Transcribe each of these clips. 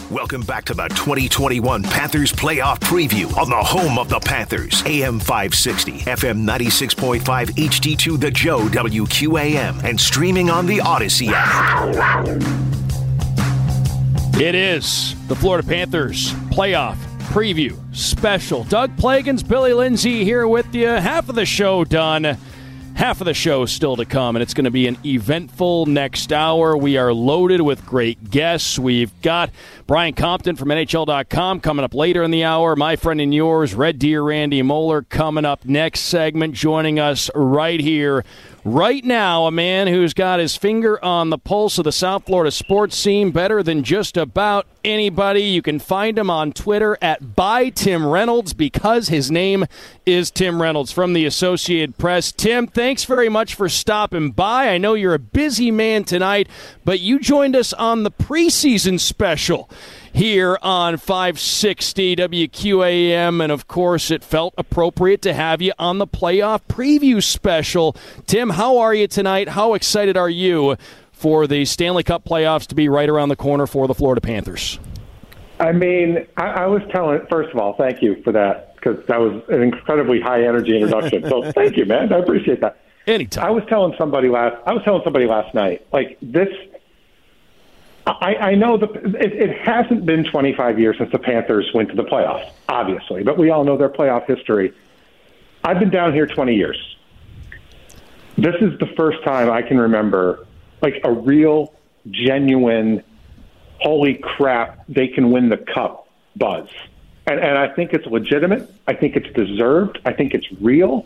Welcome back to the 2021 Panthers Playoff Preview on the home of the Panthers. AM 560, FM 96.5, HD2 The Joe, WQAM, and streaming on the Odyssey app. It is the Florida Panthers Playoff Preview Special. Doug Plagens, Billy Lindsay here with you. Half of the show done. Half of the show still to come, and it's going to be an eventful next hour. We are loaded with great guests. We've got Brian Compton from NHL.com coming up later in the hour. My friend and yours, Red Deer Randy Moeller, coming up next segment, joining us right here, right now. A man who's got his finger on the pulse of the South Florida sports scene better than just about anybody. You can find him on Twitter at @ByTimReynolds because his name is Tim Reynolds from the Associated Press. Tim, thanks very much for stopping by. I know you're a busy man tonight, but you joined us on the preseason special here on 560 WQAM, and of course it felt appropriate to have you on the playoff preview special. Tim, how are you tonight? How excited are you for the Stanley Cup playoffs to be right around the corner for the Florida Panthers? I mean, I was telling, first of all, thank you for that, because that was an incredibly high-energy introduction. So thank you, man. I appreciate that. Anytime. I was telling somebody last night, like this. I know it hasn't been 25 years since the Panthers went to the playoffs, obviously, but we all know their playoff history. I've been down here 20 years. This is the first time I can remember, like, a real, genuine, holy crap, they can win the cup buzz. And I think it's legitimate. I think it's deserved. I think it's real.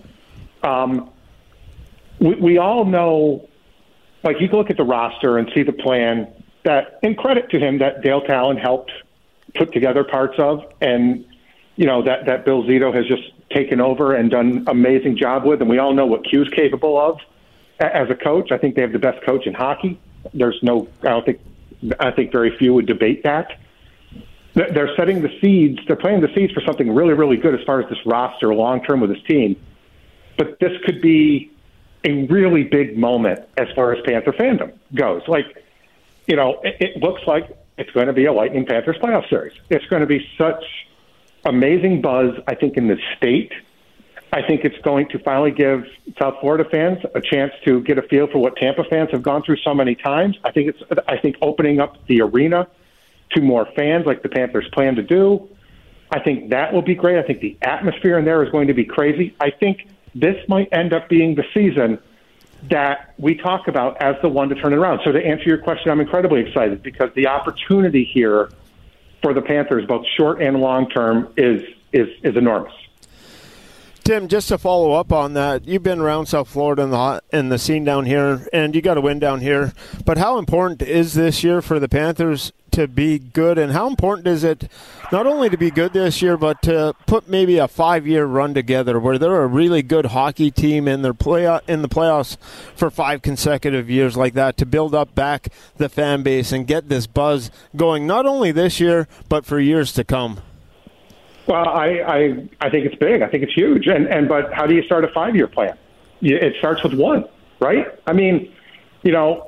We all know, like, you can look at the roster and see the plan that, and credit to him, that Dale Talon helped put together parts of, and, you know, that Bill Zito has just taken over and done an amazing job with, and we all know what Q's capable of as a coach. I think they have the best coach in hockey. I think very few would debate that. They're setting the seeds. They're planting the seeds for something really, really good as far as this roster long-term with this team. But this could be a really big moment as far as Panther fandom goes. Like, you know, it looks like it's going to be a Lightning Panthers playoff series. It's going to be such amazing buzz, I think, in the state. I think it's going to finally give South Florida fans a chance to get a feel for what Tampa fans have gone through so many times. I think opening up the arena to more fans like the Panthers plan to do, I think that will be great. I think the atmosphere in there is going to be crazy. I think this might end up being the season that we talk about as the one to turn it around. So to answer your question, I'm incredibly excited because the opportunity here for the Panthers, both short and long term, is enormous. Tim, just to follow up on that, you've been around South Florida and the scene down here, and you got a win down here. But how important is this year for the Panthers to be good, and how important is it not only to be good this year, but to put maybe a 5-year run together where they're a really good hockey team in the playoffs for 5 consecutive years like that, to build up back the fan base and get this buzz going not only this year but for years to come? Well, I think it's big. I think it's huge. But how do you start a 5-year plan? It starts with one, right? I mean, you know,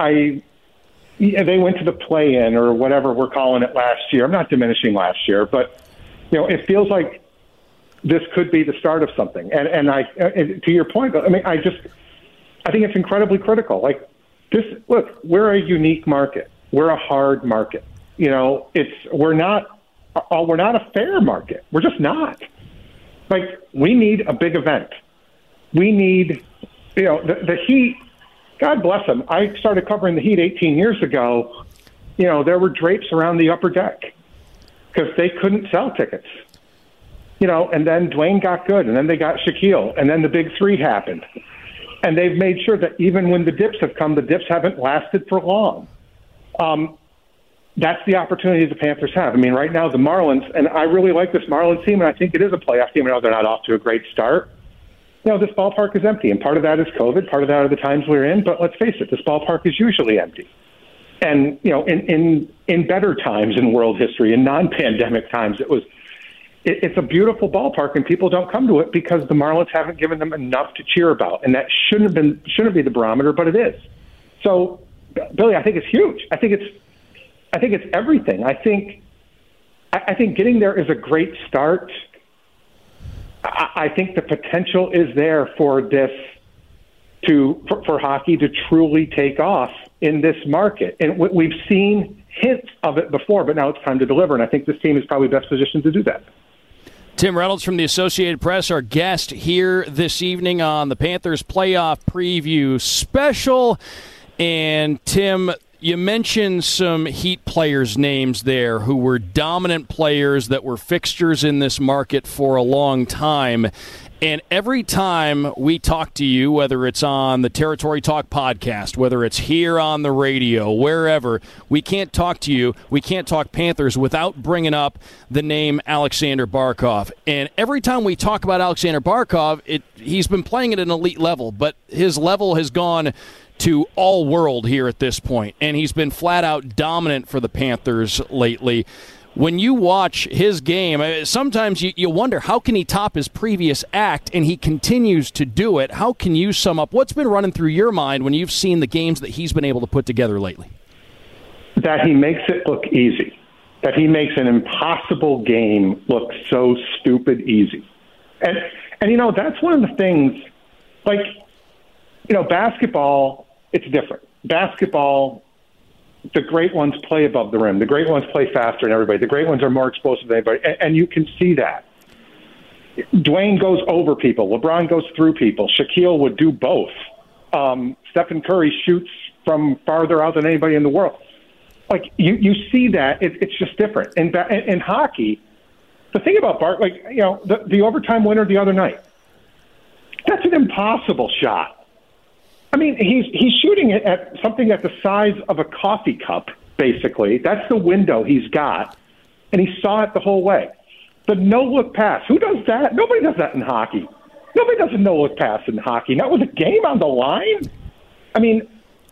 they went to the play-in or whatever we're calling it last year. I'm not diminishing last year, but, you know, it feels like this could be the start of something. And to your point, I mean, I think it's incredibly critical. Like this, look, we're a unique market. We're a hard market. You know, we're not a fair market. We're just not. Like, we need a big event. We need, you know, the Heat. God bless them. I started covering the Heat 18 years ago. You know, there were drapes around the upper deck because they couldn't sell tickets. You know, and then Dwayne got good, and then they got Shaquille, and then the Big Three happened. And they've made sure that even when the dips have come, the dips haven't lasted for long. That's the opportunity the Panthers have. I mean, right now the Marlins, and I really like this Marlins team, and I think it is a playoff team. I know they're not off to a great start. You know, this ballpark is empty, and part of that is COVID, part of that are the times we're in, but let's face it, this ballpark is usually empty. And, you know, in better times in world history, in non-pandemic times, it's a beautiful ballpark, and people don't come to it because the Marlins haven't given them enough to cheer about, and that shouldn't be the barometer, but it is. So, Billy, I think it's huge. I think it's everything. I think getting there is a great start. I think the potential is there for this for hockey to truly take off in this market. And we've seen hints of it before, but now it's time to deliver. And I think this team is probably best positioned to do that. Tim Reynolds from the Associated Press, our guest here this evening on the Panthers Playoff Preview Special. And Tim, you mentioned some Heat players' names there who were dominant players that were fixtures in this market for a long time. And every time we talk to you, whether it's on the Territory Talk podcast, whether it's here on the radio, wherever, we can't talk to you, we can't talk Panthers without bringing up the name Alexander Barkov. And every time we talk about Alexander Barkov, he's been playing at an elite level, but his level has gone to all world here at this point, and he's been flat out dominant for the Panthers lately. When you watch his game, sometimes you wonder, how can he top his previous act, and he continues to do it. How can you sum up what's been running through your mind when you've seen the games that he's been able to put together lately? That he makes it look easy, that he makes an impossible game look so stupid easy. And that's one of the things, basketball, it's different. Basketball, the great ones play above the rim. The great ones play faster than everybody. The great ones are more explosive than anybody. And you can see that. Dwayne goes over people. LeBron goes through people. Shaquille would do both. Stephen Curry shoots from farther out than anybody in the world. You see that. It's just different. In hockey, the thing about Bart, the overtime winner the other night, that's an impossible shot. I mean, he's shooting it at something at the size of a coffee cup, basically. That's the window he's got, and he saw it the whole way. The no-look pass, who does that? Nobody does that in hockey. Nobody does a no-look pass in hockey. Not with a game on the line. I mean,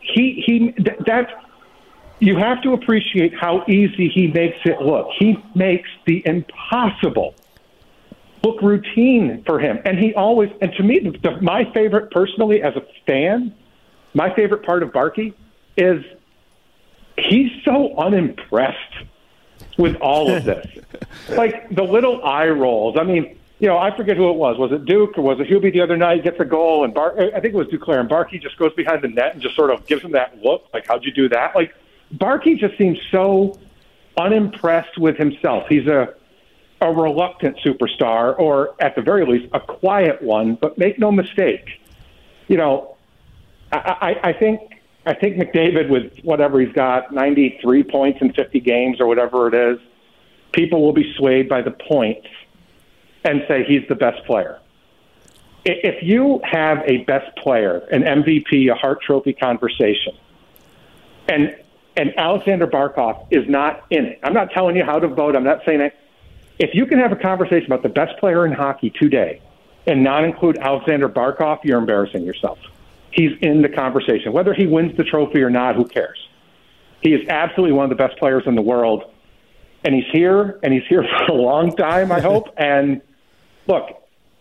you have to appreciate how easy he makes it look. He makes the impossible look routine for him. And to me, my favorite personally as a fan, my favorite part of Barkey is he's so unimpressed with all of this. The little eye rolls. I mean, I forget who it was. Was it Duke or was it Hubie the other night? Gets a goal and I think it was Duclair, and Barkey just goes behind the net and just sort of gives him that look, how'd you do that? Barkey just seems so unimpressed with himself. He's a reluctant superstar, or at the very least, a quiet one. But make no mistake, I think McDavid, with whatever he's got, 93 points in 50 games or whatever it is, people will be swayed by the points and say he's the best player. If you have a best player, an MVP, a Hart Trophy conversation, and Alexander Barkov is not in it, I'm not telling you how to vote. I'm not saying that. If you can have a conversation about the best player in hockey today and not include Alexander Barkov, you're embarrassing yourself. He's in the conversation. Whether he wins the trophy or not, who cares? He is absolutely one of the best players in the world. And he's here for a long time, I hope. And look,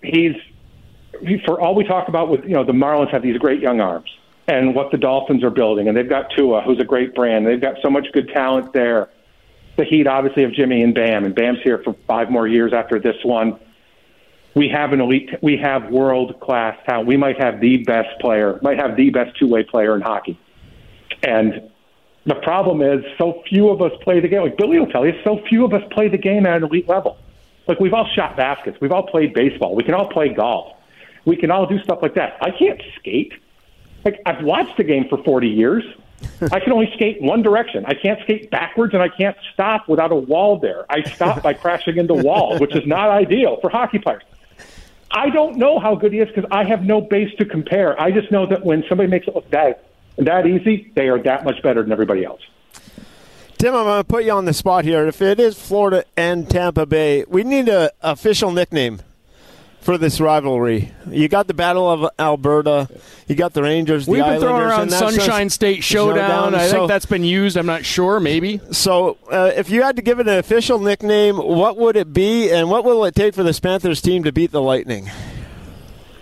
for all we talk about with, the Marlins have these great young arms and what the Dolphins are building. And they've got Tua, who's a great brand. They've got so much good talent there. The Heat obviously have Jimmy and Bam, and Bam's here for 5 more years after this one. We have we have world-class talent. We might have the best player, might have the best two-way player in hockey. And the problem is so few of us play the game. Like Billy will tell you, so few of us play the game at an elite level. We've all shot baskets. We've all played baseball. We can all play golf. We can all do stuff like that. I can't skate. I've watched the game for 40 years. I can only skate one direction. I can't skate backwards, and I can't stop without a wall there. I stop by crashing into walls, which is not ideal for hockey players. I don't know how good he is because I have no base to compare. I just know that when somebody makes it look that easy, they are that much better than everybody else. Tim, I'm going to put you on the spot here. If it is Florida and Tampa Bay, we need an official nickname for this rivalry. You got the Battle of Alberta. You got the Rangers, the Islanders. We've been throwing around Sunshine State Showdown. I think that's been used. I'm not sure. Maybe. So if you had to give it an official nickname, what would it be, and what will it take for this Panthers team to beat the Lightning?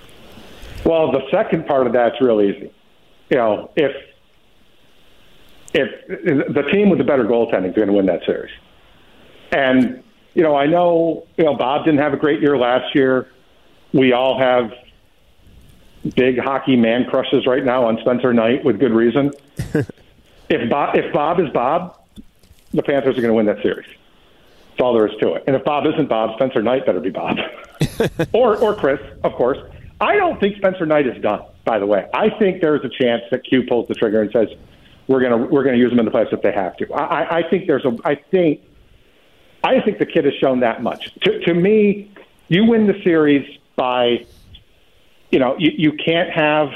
Well, the second part of that's real easy. If if the team with the better goaltending is going to win that series. And, I know, Bob didn't have a great year last year. We all have big hockey man crushes right now on Spencer Knight with good reason. If Bob is Bob, the Panthers are going to win that series. That's all there is to it. And if Bob isn't Bob, Spencer Knight better be Bob. or Chris, of course. I don't think Spencer Knight is done, by the way. I think there's a chance that Q pulls the trigger and says, we're gonna use him in the playoffs if they have to. I think the kid has shown that much. To me, you win the series by, you can't have.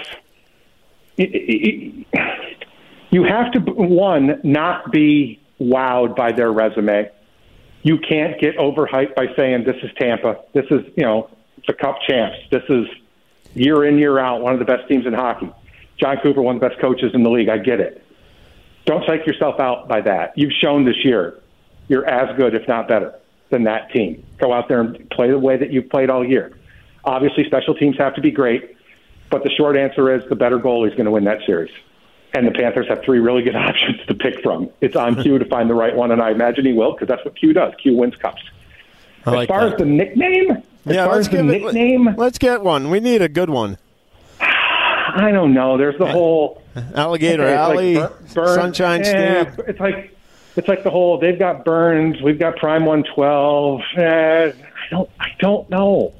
You have to, one, not be wowed by their resume. You can't get overhyped by saying this is Tampa. This is, the Cup champs. This is year in, year out, one of the best teams in hockey. John Cooper, one of the best coaches in the league. I get it. Don't psych yourself out by that. You've shown this year you're as good, if not better, than that team. Go out there and play the way that you've played all year. Obviously, special teams have to be great, but the short answer is the better goalie is going to win that series. And the Panthers have three really good options to pick from. It's on Q to find the right one, and I imagine he will, because that's what Q does. Q wins cups. As far as the nickname, let's get one. We need a good one. I don't know. There's the whole Alligator Alley, Sunshine State. It's like the whole. They've got Burns. We've got Prime 112. I don't know.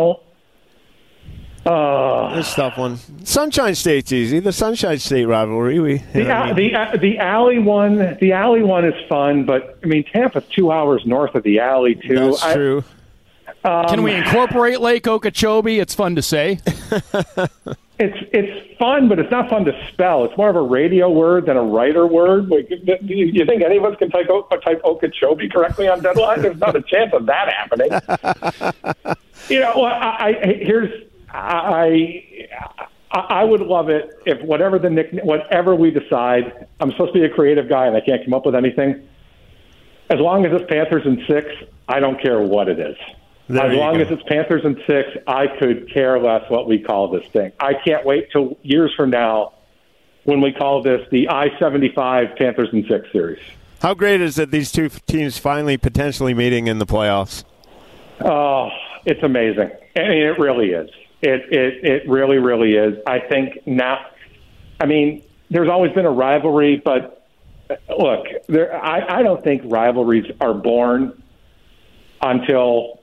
This is a tough one. Sunshine State's easy. The Sunshine State rivalry. The Alley one. The Alley one is fun, but Tampa's 2 hours north of the Alley too. That's true. Can we incorporate Lake Okeechobee? It's fun to say. It's fun, but it's not fun to spell. It's more of a radio word than a writer word. You think any of us can type Okeechobee correctly on Deadline? There's not a chance of that happening. I would love it if whatever we decide. I'm supposed to be a creative guy, and I can't come up with anything. As long as it's Panthers in 6, I don't care what it is. As long as it's Panthers in 6, I could care less what we call this thing. I can't wait till years from now when we call this the I-75 Panthers in 6 series. How great is it these two teams finally potentially meeting in the playoffs? Oh, it's amazing. It really is. It really, really is. I think now, there's always been a rivalry, but look, I don't think rivalries are born until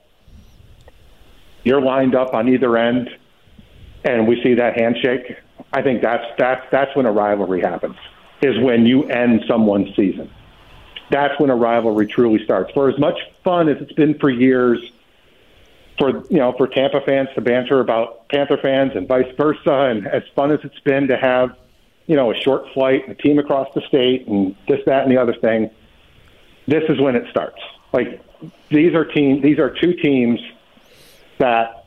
you're lined up on either end and we see that handshake. I think that's when a rivalry happens, is when you end someone's season. That's when a rivalry truly starts. For as much fun as it's been for years for Tampa fans to banter about Panther fans and vice versa, and as fun as it's been to have, a short flight and a team across the state and this, that, and the other thing, this is when it starts. These are two teams that,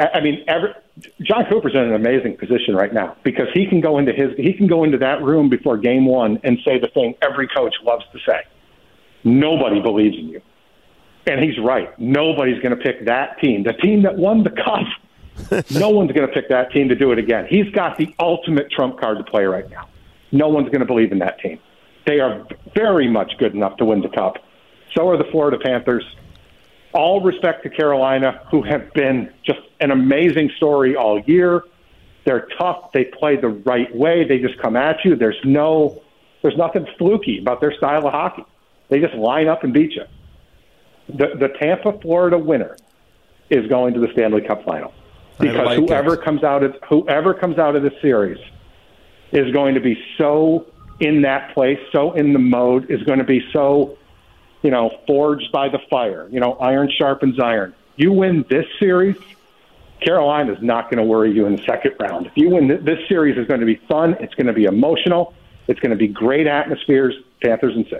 John Cooper's in an amazing position right now because he can go into that room before game one and say the thing every coach loves to say. Nobody believes in you. And he's right. Nobody's going to pick that team. The team that won the cup, no one's going to pick that team to do it again. He's got the ultimate trump card to play right now. No one's going to believe in that team. They are very much good enough to win the cup. So are the Florida Panthers. All respect to Carolina, who have been just an amazing story all year. They're tough. They play the right way. They just come at you. There's nothing fluky about their style of hockey. They just line up and beat you. The Tampa-Florida winner is going to the Stanley Cup final because whoever comes out of this series is going to be so in that place, so in the mode, is going to be so, forged by the fire. Iron sharpens iron. You win this series, Carolina's not going to worry you in the second round. If you win this series, is going to be fun. It's going to be emotional. It's going to be great atmospheres. Panthers in 6.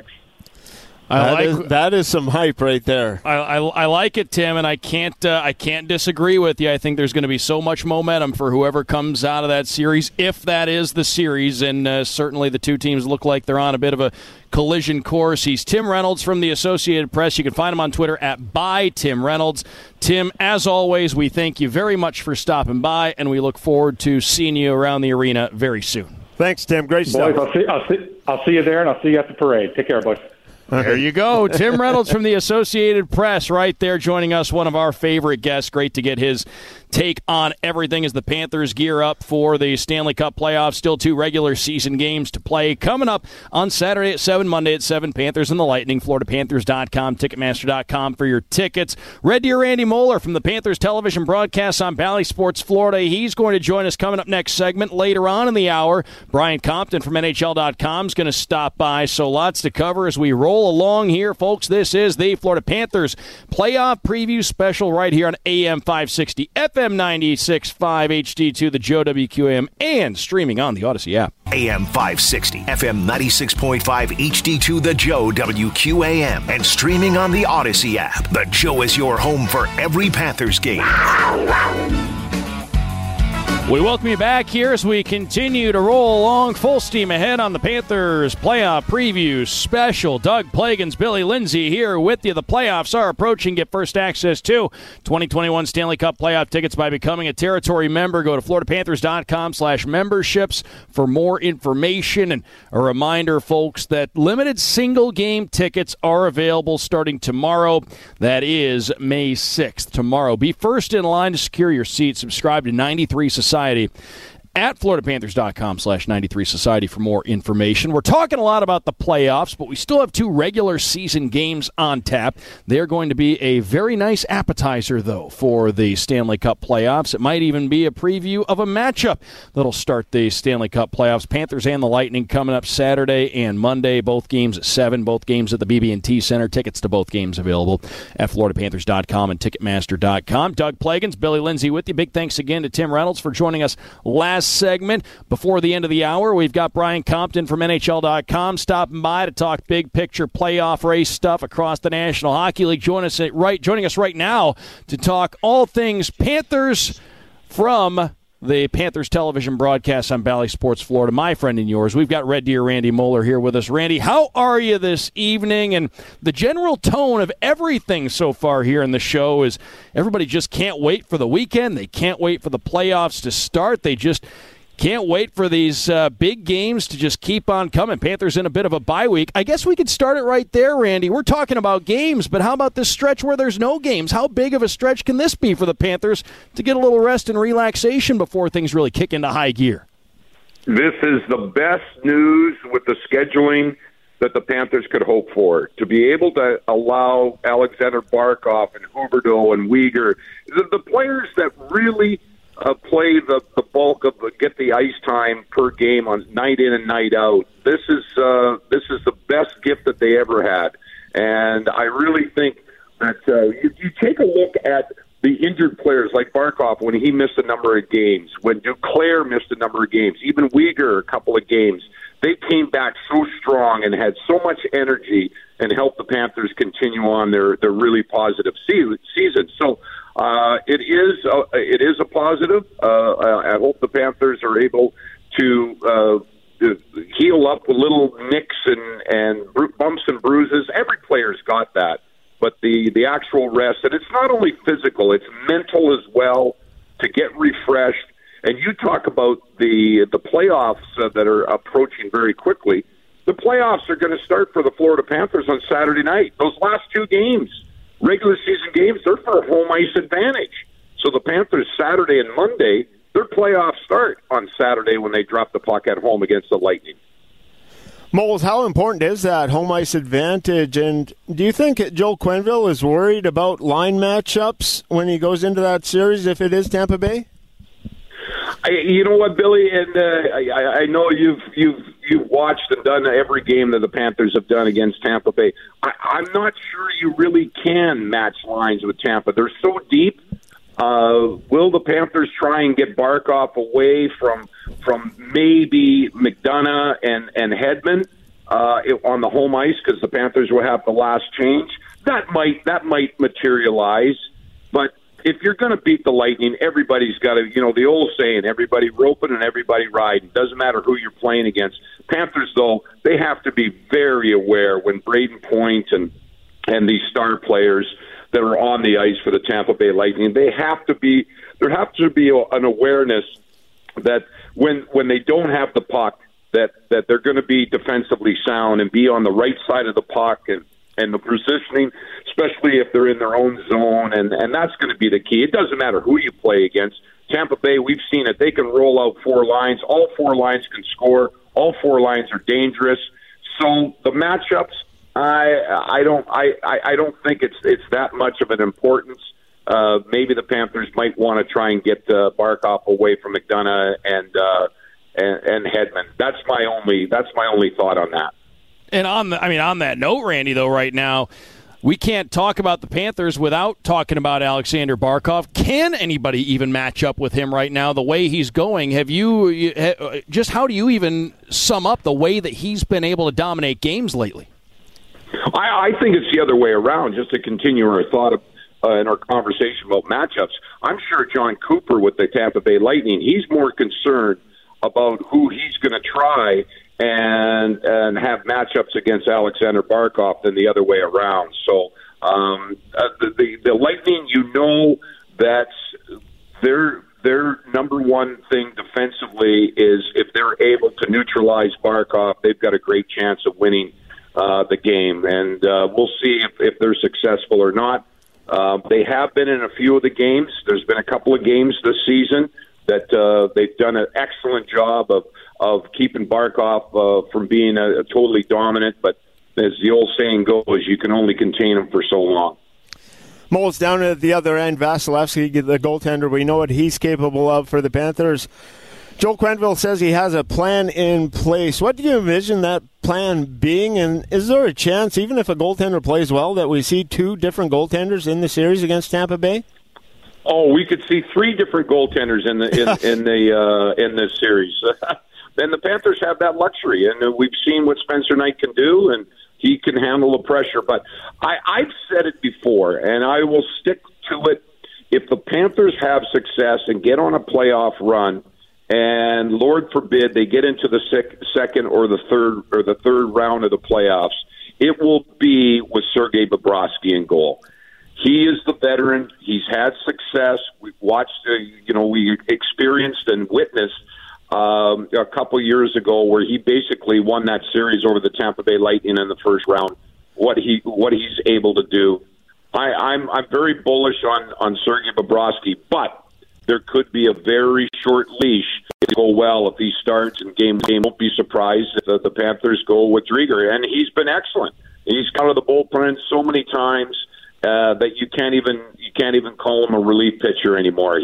That is some hype right there. I like it, Tim, and I can't disagree with you. I think there's going to be so much momentum for whoever comes out of that series, if that is the series, and certainly the two teams look like they're on a bit of a collision course. He's Tim Reynolds from the Associated Press. You can find him on Twitter at @ByTimReynolds. Tim, as always, we thank you very much for stopping by, and we look forward to seeing you around the arena very soon. Thanks, Tim. Great stuff. Boys, I'll see you there, and I'll see you at the parade. Take care, boys. There you go. Tim Reynolds from the Associated Press right there joining us, one of our favorite guests. Great to get his take on everything as the Panthers gear up for the Stanley Cup playoffs. Still 2 regular season games to play. Coming up on Saturday at 7, Monday at 7, Panthers and the Lightning. FloridaPanthers.com, Ticketmaster.com for your tickets. Red Deer Randy Moeller from the Panthers television broadcast on Bally Sports Florida. He's going to join us coming up next segment later on in the hour. Brian Compton from NHL.com is going to stop by. So lots to cover as we roll along here, folks. This is the Florida Panthers playoff preview special right here on AM 560, FM 96.5, HD2, the Joe WQAM, and streaming on the Odyssey app. AM 560, FM 96.5, HD2, the Joe WQAM, and streaming on the Odyssey app. The Joe is your home for every Panthers game. We welcome you back here as we continue to roll along full steam ahead on the Panthers playoff preview special. Doug Plagens, Billy Lindsay here with you. The playoffs are approaching. Get first access to 2021 Stanley Cup playoff tickets by becoming a territory member. Go to FloridaPanthers.com/memberships for more information. And a reminder, folks, that limited single game tickets are available starting tomorrow. That is May 6th. Tomorrow. Be first in line to secure your seat. Subscribe to 93 Society at FloridaPanthers.com/93Society for more information. We're talking a lot about the playoffs, but we still have 2 regular season games on tap. They're going to be a very nice appetizer, though, for the Stanley Cup playoffs. It might even be a preview of a matchup that'll start the Stanley Cup playoffs. Panthers and the Lightning coming up Saturday and Monday. Both games at 7, both games at the BB&T Center. Tickets to both games available at FloridaPanthers.com and Ticketmaster.com. Doug Plagens, Billy Lindsay with you. Big thanks again to Tim Reynolds for joining us last segment. Before the end of the hour, we've got Brian Compton from NHL.com stopping by to talk big picture playoff race stuff across the National Hockey League. Joining us right now to talk all things Panthers from the Panthers television broadcast on Bally Sports Florida. My friend and yours, we've got Red Deer Randy Moeller here with us. Randy, how are you this evening? And the general tone of everything so far here in the show is everybody just can't wait for the weekend. They can't wait for the playoffs to start. They just can't wait for these big games to just keep on coming. Panthers in a bit of a bye week. I guess we could start it right there, Randy. We're talking about games, but how about this stretch where there's no games? How big of a stretch can this be for the Panthers to get a little rest and relaxation before things really kick into high gear? This is the best news with the scheduling that the Panthers could hope for. To be able to allow Alexander Barkov and Huberdeau and Weegar, the players that really play the bulk of get the ice time per game on night in and night out. This is the best gift that they ever had, and I really think that you take a look at the injured players like Barkov when he missed a number of games, when Duclair missed a number of games, even Weegar a couple of games. They came back so strong and had so much energy and helped the Panthers continue on their really positive season. So. It is a positive. I hope the Panthers are able to heal up with little nicks and bumps and bruises. Every player's got that, but the actual rest, and it's not only physical, it's mental as well, to get refreshed. And you talk about the playoffs that are approaching very quickly. The playoffs are going to start for the Florida Panthers on Saturday night. Those last 2 games, regular season games, they're for a home ice advantage. So the Panthers, Saturday and Monday, their playoffs start on Saturday when they drop the puck at home against the Lightning. Moles, how important is that home ice advantage? And do you think Joel Quenneville is worried about line matchups when he goes into that series if it is Tampa Bay? You know what, Billy, and I know you've watched and done every game that the Panthers have done against Tampa Bay. I'm not sure you really can match lines with Tampa. They're so deep. Will the Panthers try and get Barkov away from maybe McDonough and Hedman on the home ice because the Panthers will have the last change? That might materialize, but if you're going to beat the Lightning, everybody's got to, the old saying, everybody roping and everybody riding. Doesn't matter who you're playing against. Panthers, though, they have to be very aware when Braden Point and these star players that are on the ice for the Tampa Bay Lightning, there has to be an awareness that when they don't have the puck, that they're going to be defensively sound and be on the right side of the puck and the positioning, especially if they're in their own zone, and that's going to be the key. It doesn't matter who you play against. Tampa Bay, we've seen it. They can roll out 4 lines. All 4 lines can score. All 4 lines are dangerous. So the matchups, I don't think it's that much of an importance. Maybe the Panthers might want to try and get Barkov away from McDonough and Hedman. That's my only thought on that. And on that note, Randy, though, right now, we can't talk about the Panthers without talking about Alexander Barkov. Can anybody even match up with him right now, the way he's going? How do you even sum up the way that he's been able to dominate games lately? I think it's the other way around, just to continue our thought in our conversation about matchups. I'm sure John Cooper with the Tampa Bay Lightning, he's more concerned about who he's going to try and have matchups against Alexander Barkov than the other way around. So the Lightning, that their number one thing defensively is if they're able to neutralize Barkov, they've got a great chance of winning the game. And we'll see if they're successful or not. They have been in a few of the games. There's been a couple of games this season that they've done an excellent job of keeping Barkov from being a totally dominant. But as the old saying goes, you can only contain him for so long. Moles down at the other end, Vasilevsky, the goaltender, we know what he's capable of for the Panthers. Joe Quenneville says he has a plan in place. What do you envision that plan being? And is there a chance, even if a goaltender plays well, that we see 2 different goaltenders in the series against Tampa Bay? Oh, we could see 3 different goaltenders in this series. And the Panthers have that luxury, and we've seen what Spencer Knight can do, and he can handle the pressure. But I've said it before, and I will stick to it. If the Panthers have success and get on a playoff run, and Lord forbid they get into the second or the third round of the playoffs, it will be with Sergei Bobrovsky in goal. He is the veteran. He's had success. We've watched, we experienced and witnessed a couple years ago where he basically won that series over the Tampa Bay Lightning in the first round. What he's able to do, I'm very bullish on Sergei Bobrovsky, but there could be a very short leash to go well if he starts and game. Won't be surprised if the Panthers go with Drieger, and he's been excellent. He's come out of the bullpen so many times that you can't even call him a relief pitcher anymore.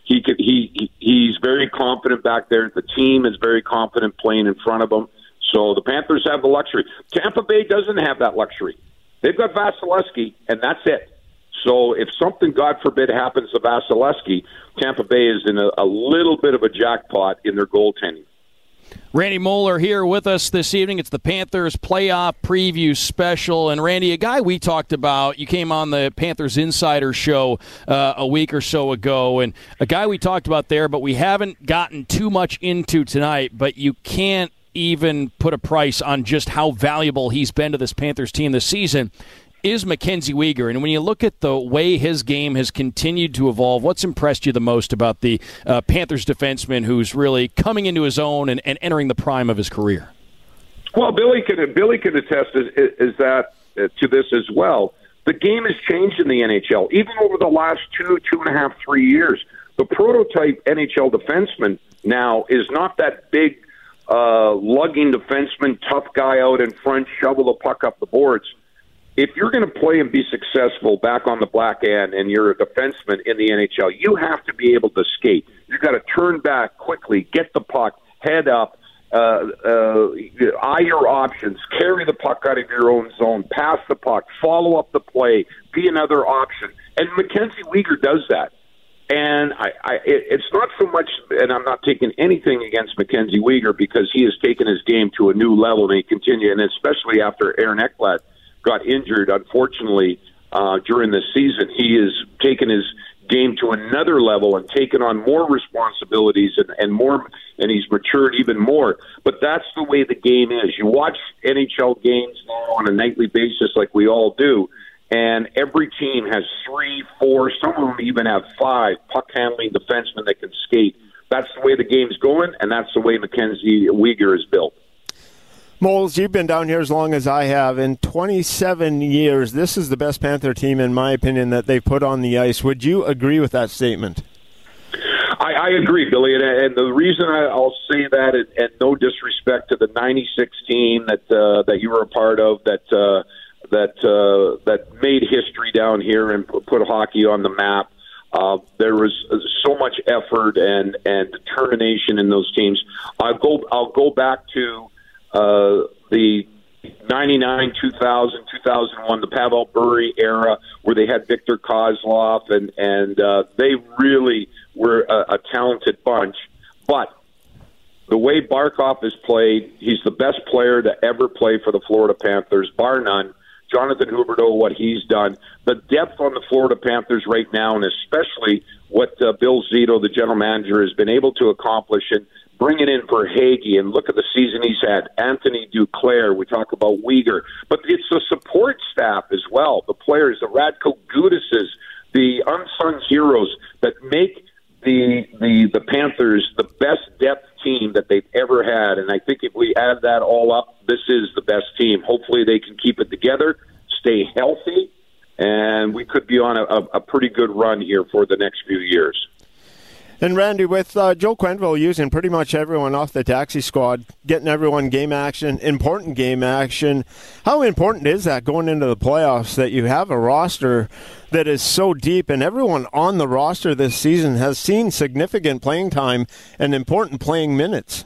He's very confident back there. The team is very confident playing in front of him. So the Panthers have the luxury. Tampa Bay doesn't have that luxury. They've got Vasilevsky, and that's it. So if something, God forbid, happens to Vasilevsky, Tampa Bay is in a little bit of a jackpot in their goaltending. Randy Moeller here with us this evening. It's the Panthers playoff preview special. And Randy, a guy we talked about, you came on the Panthers Insider show a week or so ago, and a guy we talked about there, but we haven't gotten too much into tonight, but you can't even put a price on just how valuable he's been to this Panthers team this season, is Mackenzie Weegar. And when you look at the way his game has continued to evolve, what's impressed you the most about the Panthers defenseman who's really coming into his own and entering the prime of his career? Well, Billy can attest is that to this as well. The game has changed in the NHL, even over the last 2.5, 3 years. The prototype NHL defenseman now is not that big lugging defenseman, tough guy out in front, shovel the puck up the boards. If you're going to play and be successful back on the black end and you're a defenseman in the NHL, you have to be able to skate. You've got to turn back quickly, get the puck, head up, eye your options, carry the puck out of your own zone, pass the puck, follow up the play, be another option. And Mackenzie Weegar does that. And it's not so much, and I'm not taking anything against Mackenzie Weegar because he has taken his game to a new level and he continues, and especially after Aaron Ekblad got injured, unfortunately, during the season. He has taken his game to another level and taken on more responsibilities and he's matured even more. But that's the way the game is. You watch NHL games now on a nightly basis like we all do, and every team has 3, 4, some of them even have 5 puck-handling defensemen that can skate. That's the way the game's going, and that's the way Mackenzie Weegar is built. Moles, you've been down here as long as I have. In 27 years, this is the best Panther team, in my opinion, that they've put on the ice. Would you agree with that statement? I agree, Billy, and the reason I'll say that, and no disrespect to the '96 team that you were a part of, that made history down here and put hockey on the map. There was so much effort and determination in those teams. I'll go back to the 99, 2000, 2001, the Pavel Bure era, where they had Victor Kozlov, and they really were a talented bunch. But the way Barkov has played, he's the best player to ever play for the Florida Panthers, bar none. Jonathan Huberdeau, what he's done, the depth on the Florida Panthers right now, and especially what Bill Zito, the general manager, has been able to accomplish, and bringing in Verhaeghe, and look at the season he's had. Anthony Duclair, we talk about Weegar, but it's the support staff as well, the players, the Radko Gudises, the unsung heroes that make the Panthers the best depth team that they've ever had. And I think if we add that all up, this is the best team. Hopefully they can keep it together, stay healthy, and we could be on a pretty good run here for the next few years. And Randy, with Joe Quenneville using pretty much everyone off the taxi squad, getting everyone game action, important game action, how important is that going into the playoffs, that you have a roster that is so deep, and everyone on the roster this season has seen significant playing time and important playing minutes?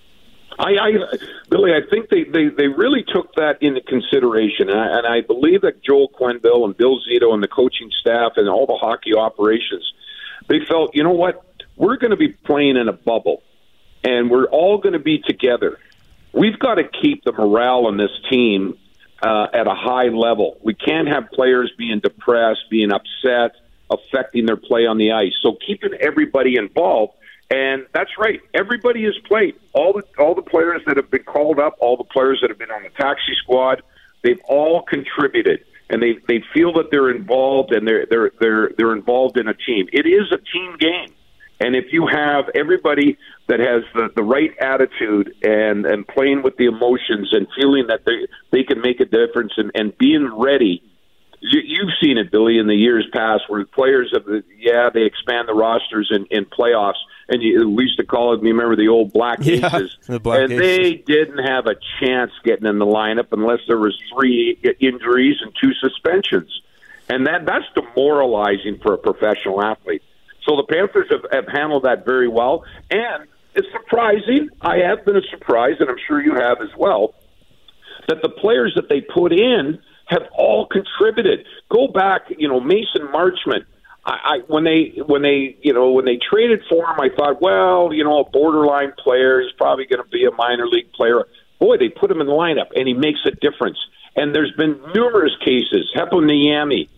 Billy, I think they really took that into consideration, and I believe that Joel Quenneville and Bill Zito and the coaching staff and all the hockey operations, they felt, you know what, we're going to be playing in a bubble, and we're all going to be together. We've got to keep the morale on this team at a high level. We can't have players being depressed, being upset, affecting their play on the ice. So keeping everybody involved, and that's right, everybody has played. All the players that have been called up, all the players that have been on the taxi squad, they've all contributed, and they feel that they're involved, and they're involved in a team. It is a team game. And if you have everybody that has the right attitude and playing with the emotions and feeling that they can make a difference and being ready, you've seen it, Billy, in the years past where players they expand the rosters in playoffs, and we used to call it, you remember the old Black Aces, the Black Aces. They didn't have a chance getting in the lineup unless there was 3 injuries and 2 suspensions. And that's demoralizing for a professional athlete. So the Panthers have handled that very well, and it's surprising. I have been surprised, and I'm sure you have as well, that the players that they put in have all contributed. Go back, Mason Marchment. When they traded for him, I thought, well, a borderline player, he's probably going to be a minor league player. Boy, they put him in the lineup, and he makes a difference. And there's been numerous cases. Hepo Niemi.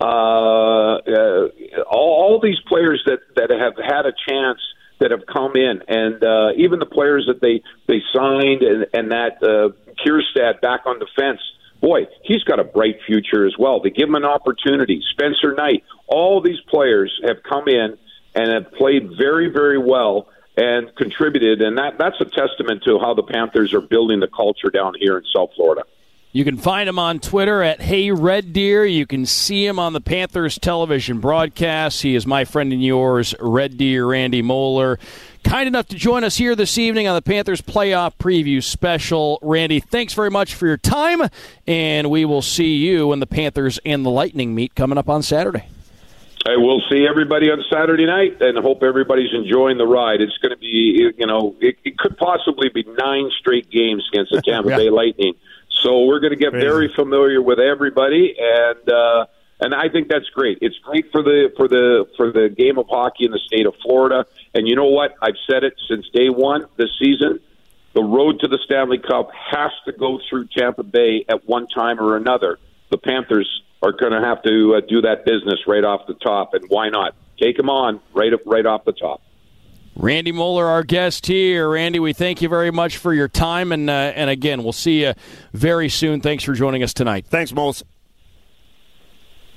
All these players that have had a chance that have come in, and even the players that they signed, and that Kierstad back on defense, boy, he's got a bright future as well. They give him an opportunity. Spencer Knight, all these players have come in and have played very, very well and contributed, and that's a testament to how the Panthers are building the culture down here in South Florida. You can find him on Twitter at Hey Red Deer. You can see him on the Panthers television broadcast. He is my friend and yours, Red Deer Randy Moeller. Kind enough to join us here this evening on the Panthers playoff preview special. Randy, thanks very much for your time, and we will see you when the Panthers and the Lightning meet coming up on Saturday. I will see everybody on Saturday night, and hope everybody's enjoying the ride. It's going to be, it could possibly be 9 straight games against the Tampa Bay Lightning. So we're going to get very familiar with everybody, and I think that's great. It's great for the game of hockey in the state of Florida. And you know what? I've said it since day one this season. The road to the Stanley Cup has to go through Tampa Bay at one time or another. The Panthers are going to have to do that business right off the top, and why not? Take them on right off the top. Randy Moeller, our guest here. Randy, we thank you very much for your time, and again, we'll see you very soon. Thanks for joining us tonight. Thanks, Moles.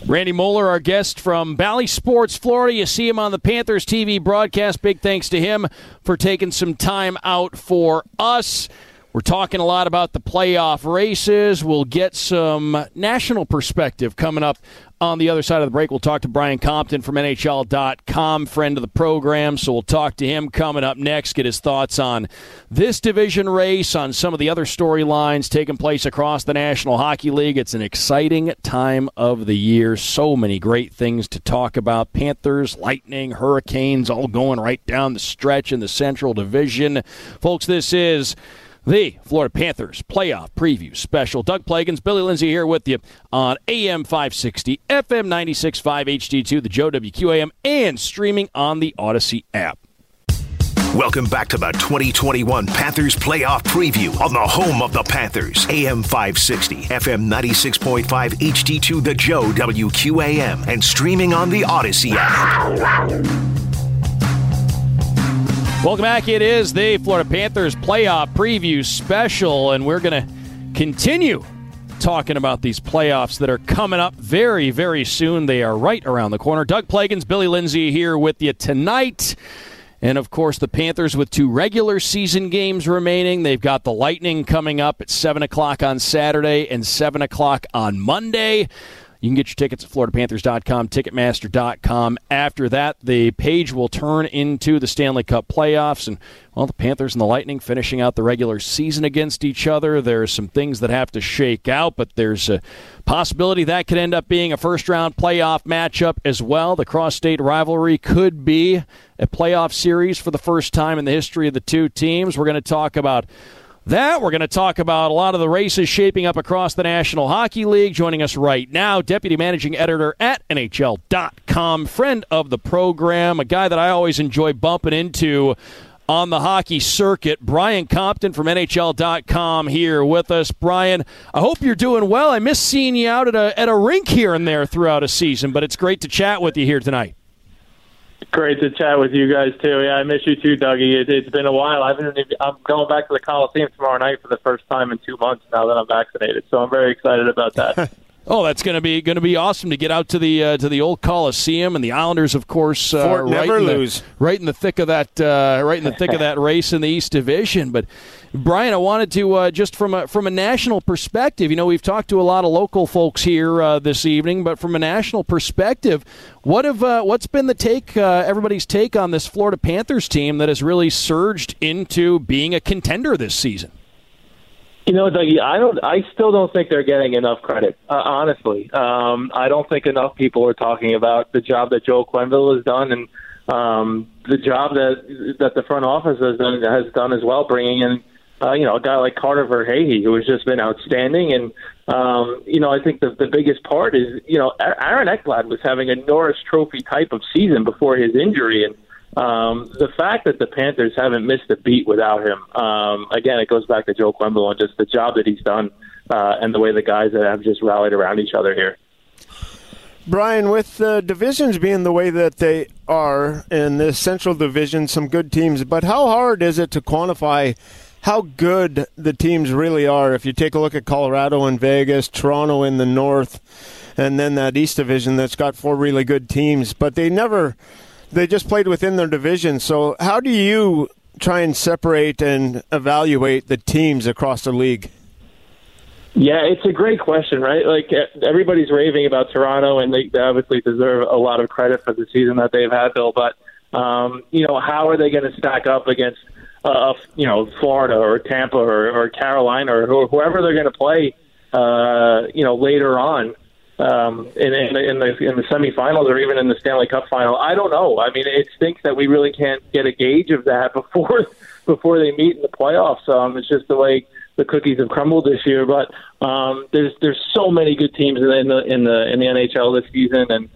Randy Moeller, our guest from Bally Sports, Florida. You see him on the Panthers TV broadcast. Big thanks to him for taking some time out for us. We're talking a lot about the playoff races. We'll get some national perspective coming up on the other side of the break. We'll talk to Brian Compton from NHL.com, friend of the program. So we'll talk to him coming up next, get his thoughts on this division race, on some of the other storylines taking place across the National Hockey League. It's an exciting time of the year. So many great things to talk about. Panthers, Lightning, Hurricanes, all going right down the stretch in the Central Division. Folks, this is the Florida Panthers Playoff Preview Special. Doug Plagans, Billy Lindsay here with you on AM 560, FM 96.5, HD2, the Joe WQAM, and streaming on the Odyssey app. Welcome back to the 2021 Panthers Playoff Preview on the home of the Panthers, AM 560, FM 96.5, HD2, the Joe WQAM, and streaming on the Odyssey app. Welcome back. It is the Florida Panthers Playoff Preview Special, and we're going to continue talking about these playoffs that are coming up very, very soon. They are right around the corner. Doug Plagans, Billy Lindsay here with you tonight. And, of course, the Panthers with 2 regular season games remaining. They've got the Lightning coming up at 7 o'clock on Saturday and 7 o'clock on Monday. You can get your tickets at FloridaPanthers.com, Ticketmaster.com. After that, the page will turn into the Stanley Cup playoffs. And, well, the Panthers and the Lightning finishing out the regular season against each other. There are some things that have to shake out, but there's a possibility that could end up being a first-round playoff matchup as well. The cross-state rivalry could be a playoff series for the first time in the history of the two teams. We're going to talk about that. We're going to talk about a lot of the races shaping up across the National Hockey League. Joining us right now, Deputy Managing Editor at NHL.com, friend of the program, a guy that I always enjoy bumping into on the hockey circuit, Brian Compton from NHL.com here with us. Brian, I hope you're doing well. I miss seeing you out at a rink here and there throughout a season, but it's great to chat with you here tonight. Great to chat with you guys, too. Yeah, I miss you, too, Dougie. It's been a while. I'm going back to the Coliseum tomorrow night for the first time in 2 months now that I'm vaccinated, so I'm very excited about that. Oh, that's going to be awesome to get out to the old Coliseum, and the Islanders, of course, right in the thick of that race in the East Division. But Brian, I wanted to just from a national perspective. You know, we've talked to a lot of local folks here this evening, but from a national perspective, what's been the take? Everybody's take on this Florida Panthers team that has really surged into being a contender this season. You know, Dougie, I still don't think they're getting enough credit, honestly. I don't think enough people are talking about the job that Joe Quenneville has done and the job that the front office has done as well, bringing in, a guy like Carter Verhaeghe, who has just been outstanding. And, I think the biggest part is, Aaron Ekblad was having a Norris Trophy type of season before his injury. And the fact that the Panthers haven't missed a beat without him, again, it goes back to Joe Quenneville and just the job that he's done and the way the guys that have just rallied around each other here. Brian, with the divisions being the way that they are in this Central Division, some good teams, but how hard is it to quantify how good the teams really are? If you take a look at Colorado and Vegas, Toronto in the North, and then that East Division that's got 4 really good teams, but they just played within their division. So how do you try and separate and evaluate the teams across the league? Yeah, it's a great question, right? Like, everybody's raving about Toronto, and they obviously deserve a lot of credit for the season that they've had, Bill. But, how are they going to stack up against, Florida or Tampa or Carolina or whoever they're going to play, later on? In the semifinals or even in the Stanley Cup final, I don't know. I mean, it stinks that we really can't get a gauge of that before they meet in the playoffs. It's just the way the cookies have crumbled this year. But there's so many good teams in the NHL this season, and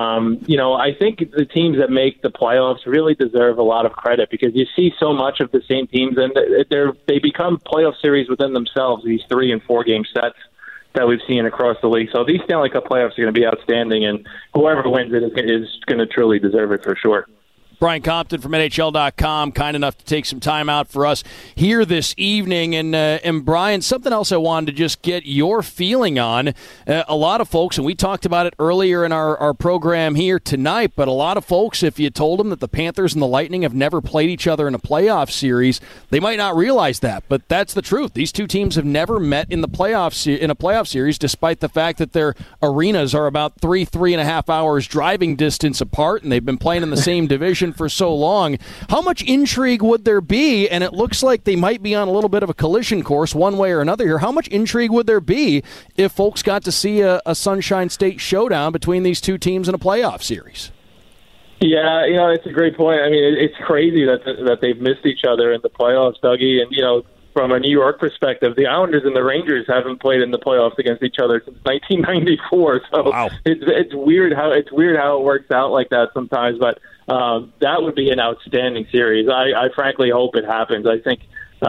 I think the teams that make the playoffs really deserve a lot of credit because you see so much of the same teams, and they become playoff series within themselves. These 3 and 4 game sets that we've seen across the league. So these Stanley Cup playoffs are going to be outstanding, and whoever wins it is going to truly deserve it for sure. Brian Compton from NHL.com, kind enough to take some time out for us here this evening. And Brian, something else I wanted to just get your feeling on. A lot of folks, and we talked about it earlier in our program here tonight, but a lot of folks, if you told them that the Panthers and the Lightning have never played each other in a playoff series, they might not realize that. But that's the truth. These two teams have never met in the playoffs in a playoff series, despite the fact that their arenas are about 3.5 hours driving distance apart, and they've been playing in the same division for so long. How much intrigue would there be? And it looks like they might be on a little bit of a collision course one way or another here. How much intrigue would there be if folks got to see a Sunshine State showdown between these two teams in a playoff series? Yeah, it's a great point. I mean, it's crazy that they've missed each other in the playoffs, Dougie. And, from a New York perspective, the Islanders and the Rangers haven't played in the playoffs against each other since 1994. So wow. It's weird how it works out like that sometimes. But that would be an outstanding series. I frankly hope it happens. I think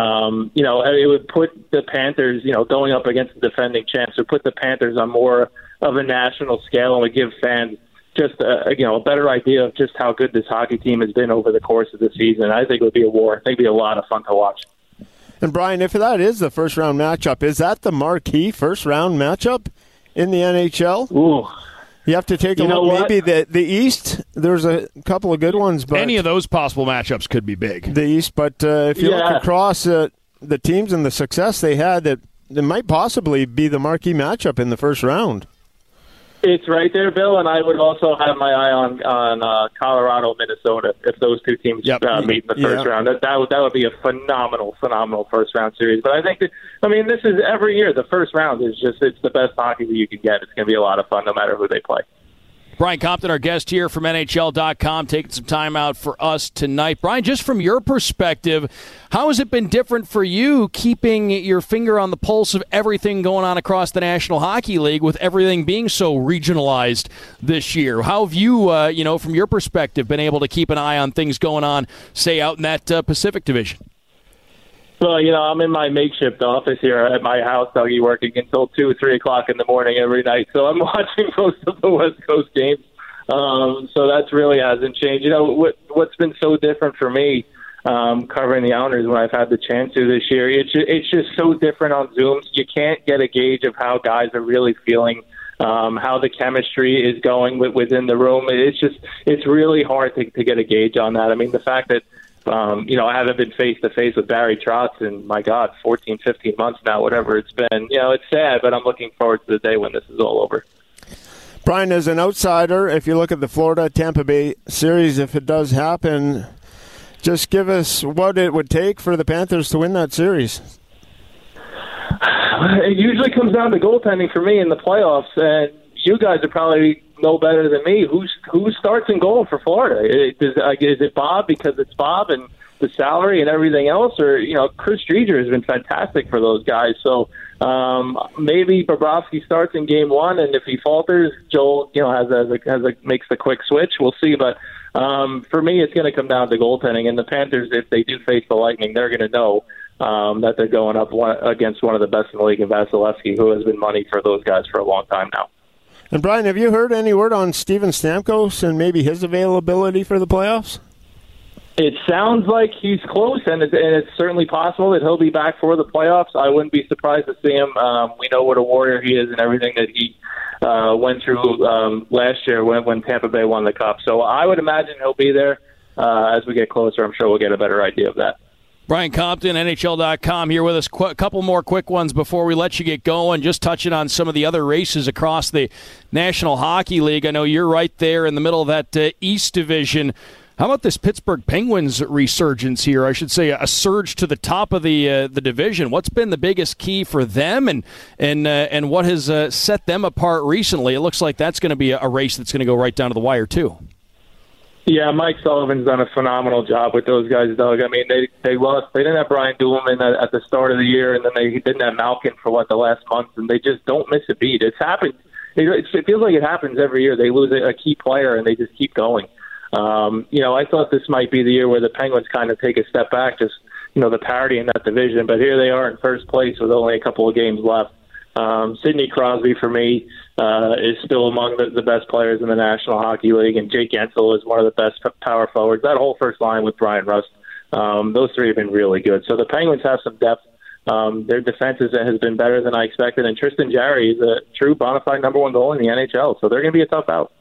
it would put the Panthers, going up against the defending champs, would put the Panthers on more of a national scale and would give fans just a better idea of just how good this hockey team has been over the course of the season. I think it would be a war. I think it would be a lot of fun to watch. And, Brian, if that is the first-round matchup, is that the marquee first-round matchup in the NHL? Ooh. You have to take a look. Maybe the East, there's a couple of good ones. But any of those possible matchups could be big. The East, but if you look across the teams and the success they had, that might possibly be the marquee matchup in the first round. It's right there, Bill, and I would also have my eye on Colorado, Minnesota, if those two teams meet in the first round. That would be a phenomenal first round series. But I think this is every year. The first round is it's the best hockey that you can get. It's going to be a lot of fun, no matter who they play. Brian Compton, our guest here from NHL.com, taking some time out for us tonight. Brian, just from your perspective, how has it been different for you keeping your finger on the pulse of everything going on across the National Hockey League with everything being so regionalized this year? How have you, from your perspective, been able to keep an eye on things going on, say, out in that Pacific Division? Well, I'm in my makeshift office here at my house, Dougie, working until 2 or 3 o'clock in the morning every night. So I'm watching most of the West Coast games. So that really hasn't changed. What's been so different for me covering the Islanders when I've had the chance to this year, it's just so different on Zoom. You can't get a gauge of how guys are really feeling, how the chemistry is going within the room. It's really hard to get a gauge on that. I mean, the fact that I haven't been face-to-face with Barry Trotz in, 14, 15 months now, whatever it's been. It's sad, but I'm looking forward to the day when this is all over. Brian, as an outsider, if you look at the Florida-Tampa Bay series, if it does happen, just give us what it would take for the Panthers to win that series. It usually comes down to goaltending for me in the playoffs, and you guys are probably know better than me. Who starts in goal for Florida? Is it Bob because it's Bob and the salary and everything else, or Chris Driedger has been fantastic for those guys. So maybe Bobrovsky starts in game one, and if he falters, Joel makes the quick switch. We'll see, but for me, it's going to come down to goaltending. And the Panthers, if they do face the Lightning, they're going to know that they're going up against one of the best in the league, in Vasilevsky, who has been money for those guys for a long time now. And, Brian, have you heard any word on Steven Stamkos and maybe his availability for the playoffs? It sounds like he's close, and it's certainly possible that he'll be back for the playoffs. I wouldn't be surprised to see him. We know what a warrior he is and everything that he went through last year when Tampa Bay won the Cup. So I would imagine he'll be there. As we get closer, I'm sure we'll get a better idea of that. Brian Compton, NHL.com, here with us. A couple more quick ones before we let you get going. Just touching on some of the other races across the National Hockey League. I know you're right there in the middle of that East Division. How about this Pittsburgh Penguins resurgence here? I should say a surge to the top of the division. What's been the biggest key for them, and what has set them apart recently? It looks like that's going to be a race that's going to go right down to the wire too. Yeah, Mike Sullivan's done a phenomenal job with those guys, Doug. I mean, they lost. They didn't have Brian Dumoulin at the start of the year, and then they didn't have Malkin for the last month, and they just don't miss a beat. It's happened. It feels like it happens every year. They lose a key player, and they just keep going. I thought this might be the year where the Penguins kind of take a step back, just the parity in that division. But here they are in first place with only a couple of games left. Sidney Crosby, for me, is still among the best players in the National Hockey League, and Jake Gensel is one of the best power forwards. That whole first line with Brian Rust, those three have been really good. So the Penguins have some depth. Their defense has been better than I expected, and Tristan Jarry is a true bona fide number one goal in the NHL, so they're going to be a tough out.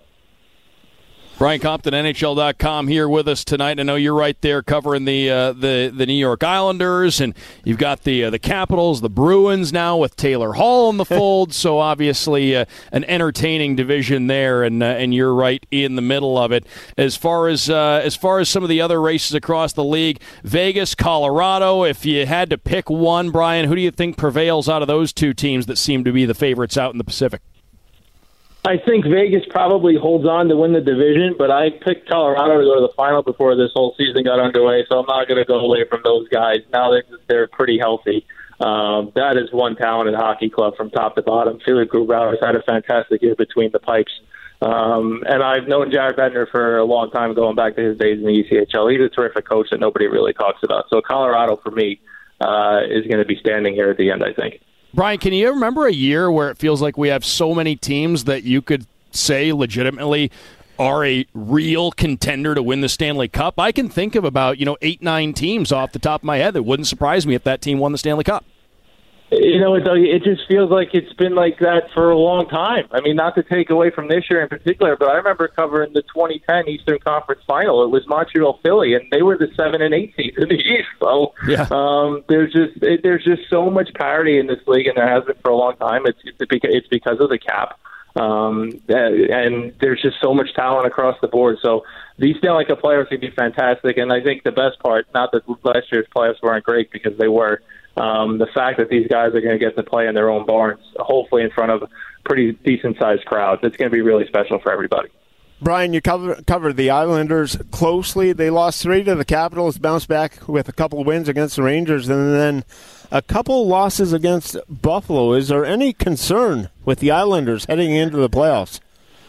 Brian Compton, NHL.com, here with us tonight. I know you're right there covering the New York Islanders, and you've got the Capitals, the Bruins now with Taylor Hall in the fold. So obviously an entertaining division there, and you're right in the middle of it. As far as some of the other races across the league, Vegas, Colorado. If you had to pick one, Brian, who do you think prevails out of those two teams that seem to be the favorites out in the Pacific? I think Vegas probably holds on to win the division, but I picked Colorado to go to the final before this whole season got underway, so I'm not going to go away from those guys. Now that they're pretty healthy. That is one talented hockey club from top to bottom. Philipp Grubauer has had a fantastic year between the pipes. And I've known Jared Bednar for a long time, going back to his days in the ECHL. He's a terrific coach that nobody really talks about. So Colorado, for me, is going to be standing here at the end, I think. Brian, can you remember a year where it feels like we have so many teams that you could say legitimately are a real contender to win the Stanley Cup? I can think of about 8-9 teams off the top of my head that wouldn't surprise me if that team won the Stanley Cup. It just feels like it's been like that for a long time. I mean, not to take away from this year in particular, but I remember covering the 2010 Eastern Conference Final. It was Montreal-Philly, and they were the 7 and 8 seeds in the East. So yeah. There's just so much parity in this league, and there has been for a long time. It's because of the cap, and there's just so much talent across the board. So these Stanley Cup playoffs can be fantastic, and I think the best part, not that last year's playoffs weren't great because they were. The fact that these guys are going to get to play in their own barns, hopefully in front of pretty decent-sized crowds, it's going to be really special for everybody. Brian, you covered the Islanders closely. They lost 3 to the Capitals, bounced back with a couple of wins against the Rangers, and then a couple losses against Buffalo. Is there any concern with the Islanders heading into the playoffs?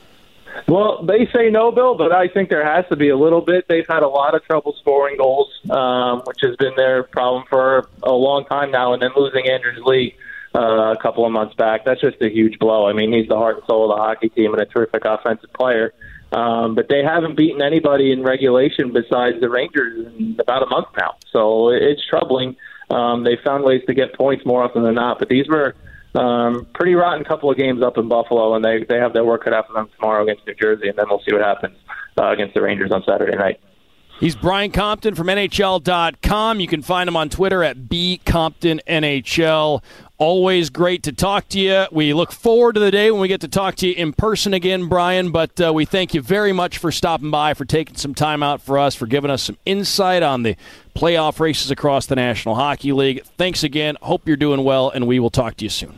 Well, they say no, Bill, but I think there has to be a little bit. They've had a lot of trouble scoring goals, which has been their problem for a long time now, and then losing Anders Lee a couple of months back, that's just a huge blow. I mean, he's the heart and soul of the hockey team and a terrific offensive player. But they haven't beaten anybody in regulation besides the Rangers in about a month now. So it's troubling. They found ways to get points more often than not, but these were pretty rotten couple of games up in Buffalo, and they have their work cut out for them tomorrow against New Jersey, and then we'll see what happens against the Rangers on Saturday night. He's Brian Compton from NHL.com. You can find him on Twitter at BComptonNHL. Always great to talk to you. We look forward to the day when we get to talk to you in person again, Brian, but we thank you very much for stopping by, for taking some time out for us, for giving us some insight on the playoff races across the National Hockey League. Thanks again. Hope you're doing well, and we will talk to you soon.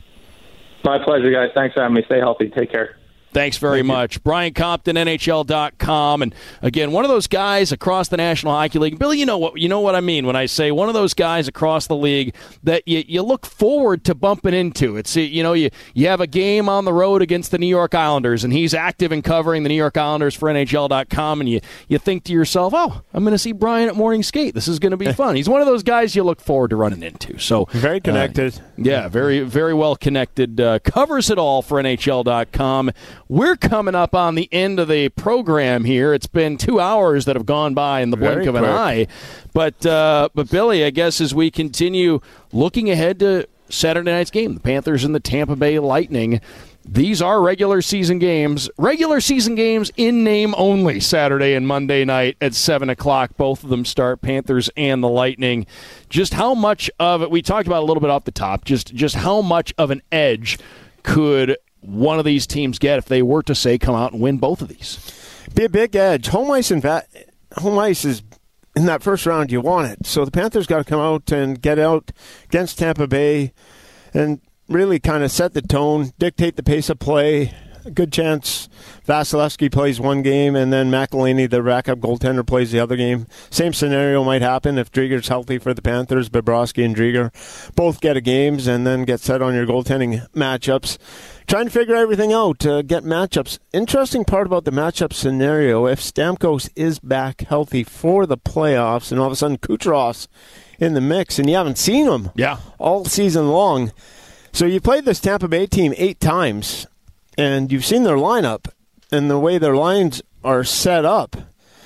My pleasure, guys. Thanks for having me. Stay healthy. Take care. Thanks very much. Brian Compton, NHL.com. And again, one of those guys across the National Hockey League. Billy, you know what I mean when I say one of those guys across the league that you look forward to bumping into. It's, you have a game on the road against the New York Islanders, and he's active in covering the New York Islanders for NHL.com, and you think to yourself, oh, I'm going to see Brian at morning skate. This is going to be fun. He's one of those guys you look forward to running into. So very connected. Yeah, very, very well connected. Covers it all for NHL.com. We're coming up on the end of the program here. It's been 2 hours that have gone by in the blink of an eye. But Billy, I guess as we continue looking ahead to Saturday night's game, the Panthers and the Tampa Bay Lightning, these are regular season games. Regular season games in name only, Saturday and Monday night at 7 o'clock. Both of them start, Panthers and the Lightning. Just how much of it, we talked about a little bit off the top, just how much of an edge could one of these teams get if they were to, say, come out and win both of these? Be a big edge. Home ice is in that first round, you want it. So the Panthers got to come out and get out against Tampa Bay and really kind of set the tone, dictate the pace of play. A good chance Vasilevsky plays one game and then McElhinney, the backup goaltender, plays the other game. Same scenario might happen if Drieger's healthy for the Panthers. Bobrovsky and Drieger both get a games and then get set on your goaltending matchups. Trying to figure everything out to get matchups. Interesting part about the matchup scenario, if Stamkos is back healthy for the playoffs and all of a sudden Kucherov's in the mix and you haven't seen him all season long, So you played this Tampa Bay team 8 times, and you've seen their lineup and the way their lines are set up.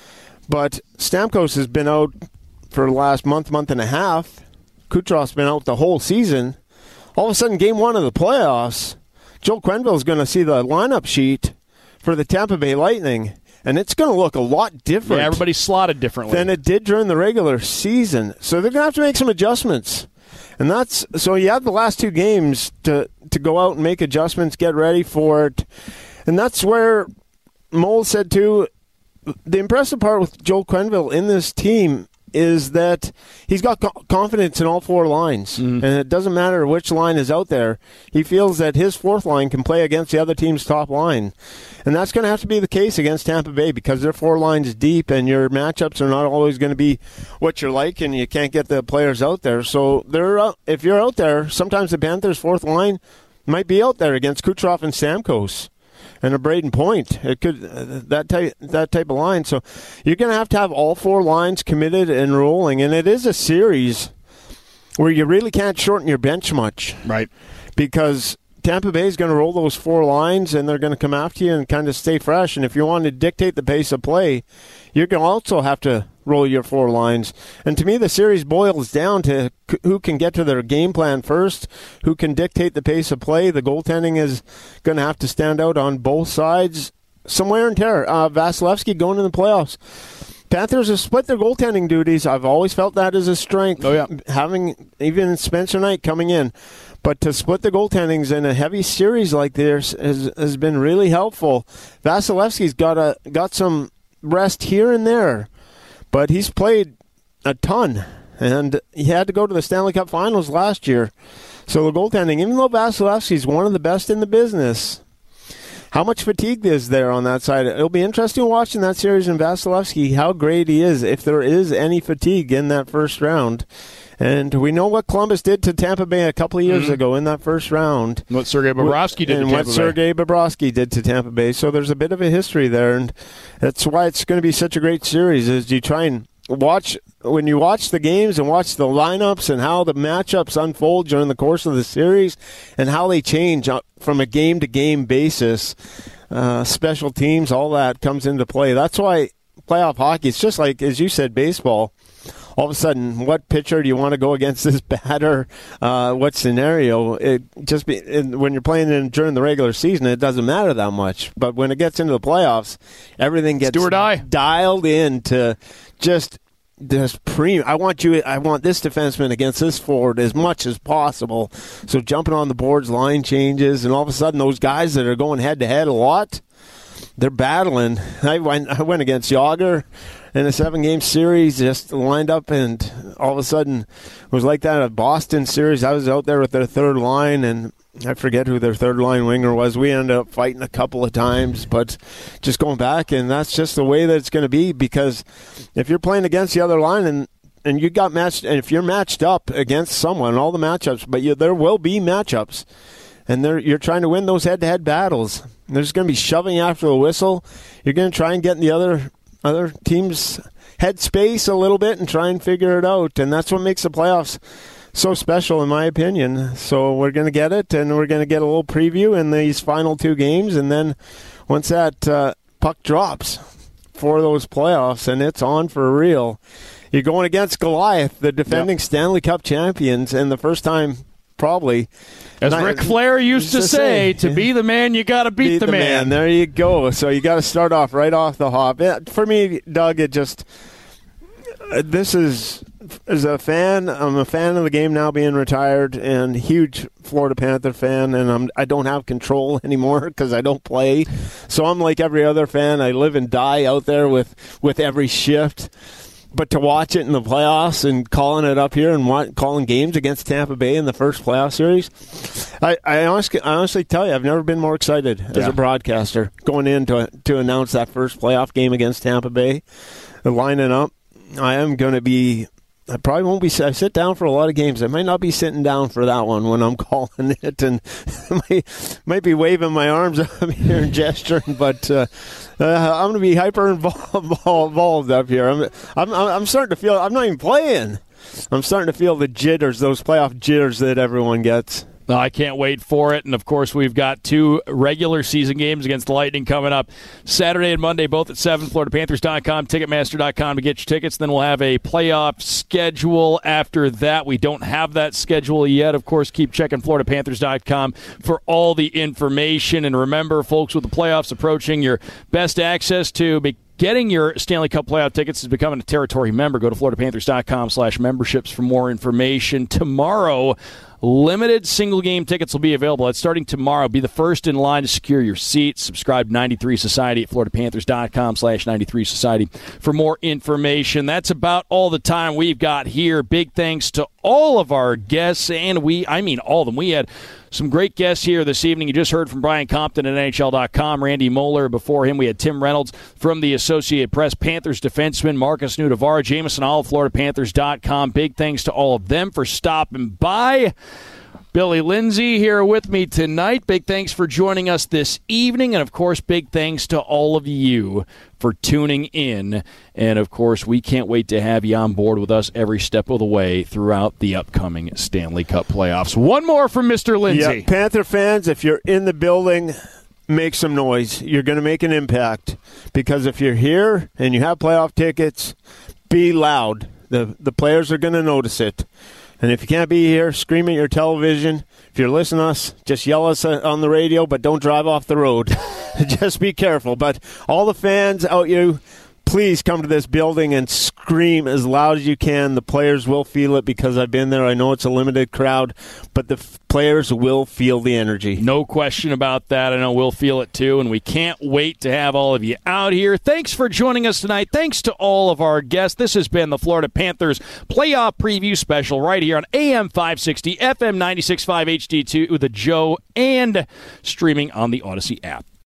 But Stamkos has been out for the last month and a half. Kucherov's been out the whole season. All of a sudden, game 1 of the playoffs, Joel Quenneville's going to see the lineup sheet for the Tampa Bay Lightning, and it's going to look a lot different. Yeah, everybody's slotted differently than it did during the regular season. So they're going to have to make some adjustments. And that's so you have the last 2 games to go out and make adjustments, get ready for it. And that's where Mole said, too, the impressive part with Joel Quenneville in this team is that he's got confidence in all 4 lines. And it doesn't matter which line is out there. He feels that his 4th line can play against the other team's top line. And that's going to have to be the case against Tampa Bay because their 4 lines deep and your matchups are not always going to be what you like and you can't get the players out there. So if you're out there, sometimes the Panthers' 4th line might be out there against Kucherov and Stamkos. And a Braden Point, it could that type of line. So you're going to have all 4 lines committed and rolling, and it is a series where you really can't shorten your bench much, right? Because Tampa Bay is going to roll those 4 lines, and they're going to come after you and kind of stay fresh. And if you want to dictate the pace of play, you're going to also have to roll your 4 lines. And to me, the series boils down to who can get to their game plan first, who can dictate the pace of play. The goaltending is going to have to stand out on both sides. Some wear and tear. Vasilevsky going in the playoffs. Panthers have split their goaltending duties. I've always felt that as a strength. Oh, yeah. Having even Spencer Knight coming in. But to split the goaltendings in a heavy series like this has been really helpful. Vasilevsky's got some rest here and there, but he's played a ton, and he had to go to the Stanley Cup Finals last year. So the goaltending, even though Vasilevsky's one of the best in the business, how much fatigue is there on that side? It'll be interesting watching that series in Vasilevsky, how great he is, if there is any fatigue in that first round. And we know what Columbus did to Tampa Bay a couple of years ago in that first round. What Sergei Bobrovsky did to Tampa Bay. And what Sergei Bobrovsky did to Tampa Bay. So there's a bit of a history there, and that's why it's going to be such a great series, is you try and watch, when you watch the games and watch the lineups and how the matchups unfold during the course of the series and how they change from a game-to-game basis, special teams, all that comes into play. That's why playoff hockey, it's just like, as you said, baseball. All of a sudden, what pitcher do you want to go against this batter? What scenario? When you're playing during the regular season, it doesn't matter that much. But when it gets into the playoffs, everything gets do or die. Dialed in to just this premium. I want this defenseman against this forward as much as possible. So jumping on the boards, line changes, and all of a sudden, those guys that are going head to head a lot, they're battling. I went against Yager in a 7-game series, just lined up, and all of a sudden it was like that at Boston series. I was out there with their 3rd line, and I forget who their 3rd line winger was. We ended up fighting a couple of times, but just going back, and that's just the way that it's going to be, because if you're playing against the other line and you got matched, and if you're matched up against someone, all the matchups, but there will be matchups, and you're trying to win those head-to-head battles. There's going to be shoving after the whistle. You're going to try and get in the other team's head space a little bit and try and figure it out. And that's what makes the playoffs so special, in my opinion. So we're going to get it, and we're going to get a little preview in these final 2 games. And then once that puck drops for those playoffs, and it's on for real, you're going against Goliath, the defending Stanley Cup champions, and the first time probably. As Ric Flair used to say, to be the man, you got to beat the man. There you go. So you got to start off right off the hop. For me, Doug, this is, as a fan, I'm a fan of the game now being retired, and huge Florida Panther fan, and I don't have control anymore because I don't play. So I'm like every other fan. I live and die out there with every shift. But to watch it in the playoffs and calling it up here and calling games against Tampa Bay in the first playoff series, I honestly tell you, I've never been more excited as a broadcaster going in to announce that first playoff game against Tampa Bay, lining up. I am going to be. I probably won't be. I sit down for a lot of games. I might not be sitting down for that one when I'm calling it, and might be waving my arms up here and gesturing. But I'm going to be hyper involved up here. I'm starting to feel. I'm not even playing. I'm starting to feel the jitters, those playoff jitters that everyone gets. I can't wait for it. And, of course, we've got 2 regular season games against the Lightning coming up Saturday and Monday, both at 7. FloridaPanthers.com, Ticketmaster.com to get your tickets. Then we'll have a playoff schedule after that. We don't have that schedule yet. Of course, keep checking FloridaPanthers.com for all the information. And remember, folks, with the playoffs approaching, your best access to getting your Stanley Cup playoff tickets is becoming a territory member. Go to FloridaPanthers.com/memberships for more information. Tomorrow, limited single-game tickets will be available. That's starting tomorrow. Be the first in line to secure your seat. Subscribe to 93 Society at FloridaPanthers.com/93 Society for more information. That's about all the time we've got here. Big thanks to all of our guests, and all of them. We had some great guests here this evening. You just heard from Brian Compton at NHL.com, Randy Moeller. Before him, we had Tim Reynolds from the Associated Press, Panthers defenseman Marcus Nudavara, Jameson All of FloridaPanthers.com. Big thanks to all of them for stopping by. Billy Lindsay here with me tonight. Big thanks for joining us this evening. And, of course, big thanks to all of you for tuning in. And, of course, we can't wait to have you on board with us every step of the way throughout the upcoming Stanley Cup playoffs. One more from Mr. Lindsay. Yeah, Panther fans, if you're in the building, make some noise. You're going to make an impact. Because if you're here and you have playoff tickets, be loud. The players are going to notice it. And if you can't be here, scream at your television. If you're listening to us, just yell us on the radio, but don't drive off the road. Just be careful. But all the fans out you, please come to this building and scream as loud as you can. The players will feel it because I've been there. I know it's a limited crowd, but the players will feel the energy. No question about that. I know we'll feel it too, and we can't wait to have all of you out here. Thanks for joining us tonight. Thanks to all of our guests. This has been the Florida Panthers Playoff Preview Special right here on AM 560, FM 96.5 HD2, The Joe, and streaming on the Odyssey app.